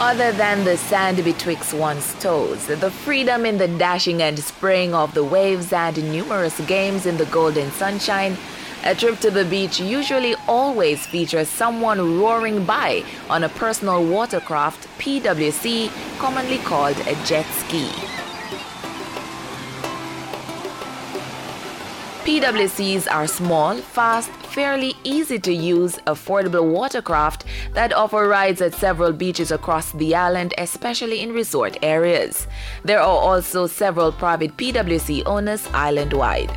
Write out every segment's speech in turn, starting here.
Other than the sand betwixt one's toes, the freedom in the dashing and spraying of the waves and numerous games in the golden sunshine, a trip to the beach usually always features someone roaring by on a personal watercraft, PWC, commonly called a jet ski. PWCs are small, fast, fairly easy to use, affordable watercraft that offer rides at several beaches across the island, especially in resort areas. There are also several private PWC owners island-wide.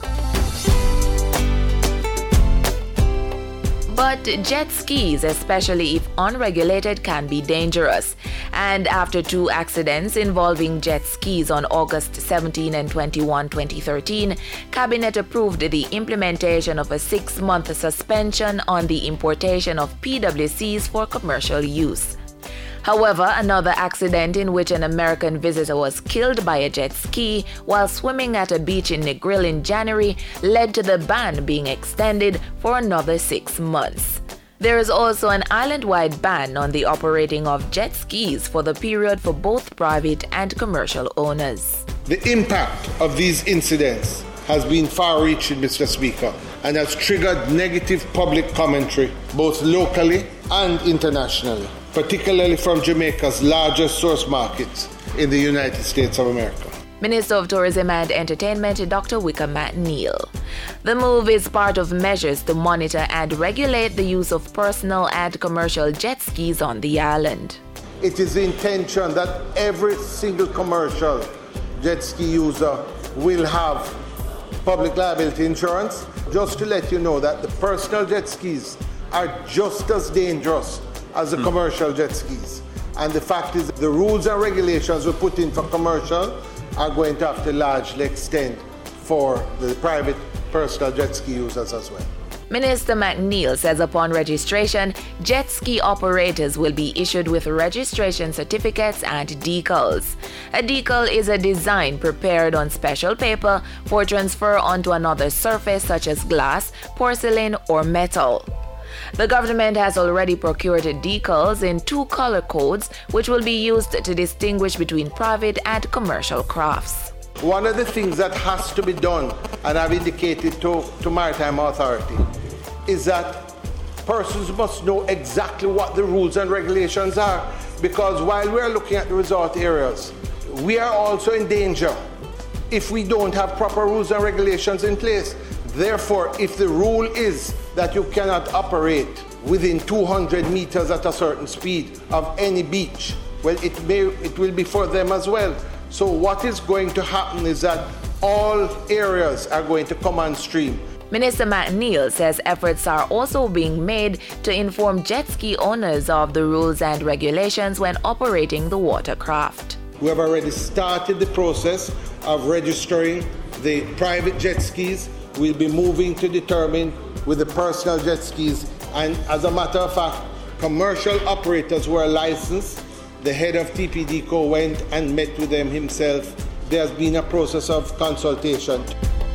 But jet skis, especially if unregulated, can be dangerous. And after 2 accidents involving jet skis on August 17 and 21, 2013, Cabinet approved the implementation of a 6-month suspension on the importation of PWCs for commercial use. However, another accident in which an American visitor was killed by a jet ski while swimming at a beach in Negril in January led to the ban being extended for another 6 months. There is also an island-wide ban on the operating of jet skis for the period for both private and commercial owners. The impact of these incidents has been far-reaching, Mr. Speaker, and has triggered negative public commentary both locally and internationally, particularly from Jamaica's largest source markets in the United States of America. Minister of Tourism and Entertainment, Dr. Wickham McNeil. The move is part of measures to monitor and regulate the use of personal and commercial jet skis on the island. It is the intention that every single commercial jet ski user will have public liability insurance. Just to let you know that the personal jet skis are just as dangerous as the commercial jet skis. And the fact is, the rules and regulations we put in for commercial are going to have to largely extend for the private personal jet ski users as well. Minister McNeil says upon registration, jet ski operators will be issued with registration certificates and decals. A decal is a design prepared on special paper for transfer onto another surface such as glass, porcelain, or metal. The government has already procured decals in 2 color codes, which will be used to distinguish between private and commercial crafts. One of the things that has to be done, and I've indicated to Maritime Authority, is that persons must know exactly what the rules and regulations are, because while we're looking at the resort areas, we are also in danger if we don't have proper rules and regulations in place. Therefore, if the rule is that you cannot operate within 200 meters at a certain speed of any beach, well, it will be for them as well. So what is going to happen is that all areas are going to come on stream. Minister McNeil says efforts are also being made to inform jet ski owners of the rules and regulations when operating the watercraft. We have already started the process of registering the private jet skis. We'll be moving to determine with the personal jet skis, and as a matter of fact, commercial operators who are licensed, the head of TPDCO went and met with them himself. There has been a process of consultation.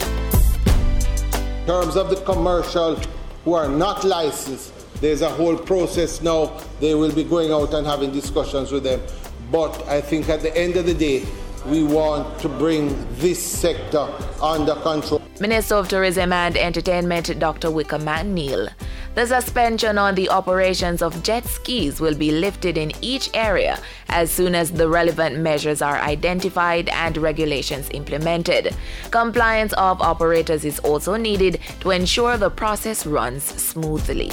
In terms of the commercial who are not licensed, there's a whole process now. They will be going out and having discussions with them. But I think at the end of the day, we want to bring this sector under control. Minister of Tourism and Entertainment, Dr. Wickham McNeil. The suspension on the operations of jet skis will be lifted in each area as soon as the relevant measures are identified and regulations implemented. Compliance of operators is also needed to ensure the process runs smoothly.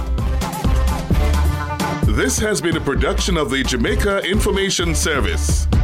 This has been a production of the Jamaica Information Service.